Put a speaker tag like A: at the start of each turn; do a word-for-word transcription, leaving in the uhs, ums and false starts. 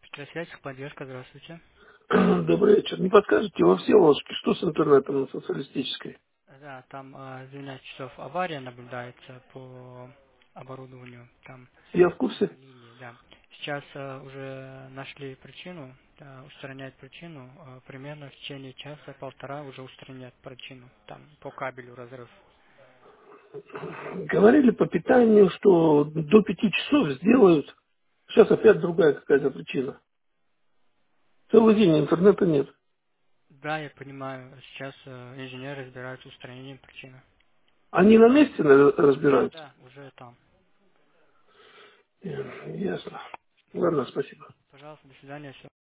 A: Связь, поддержка, здравствуйте.
B: Добрый вечер. Не подскажете во Всеволожске, что с интернетом на социалистической?
A: Да, там а, с двенадцати часов авария наблюдается по оборудованию, там
B: Я в курсе.
A: на линии, да. Сейчас а, уже нашли причину, да, устранять причину, а, примерно в течение часа-полтора уже устранят причину, там по кабелю разрыв.
B: Говорили по питанию, что до пяти часов сделают. Сейчас опять другая какая-то причина. Целый день интернета нет.
A: Да, я понимаю, сейчас а, инженеры разбираются с устранением причины.
B: Они на месте на- разбираются?
A: Да, уже там.
B: Э, Ясно. Ладно, спасибо.
A: Пожалуйста, до свидания, всё.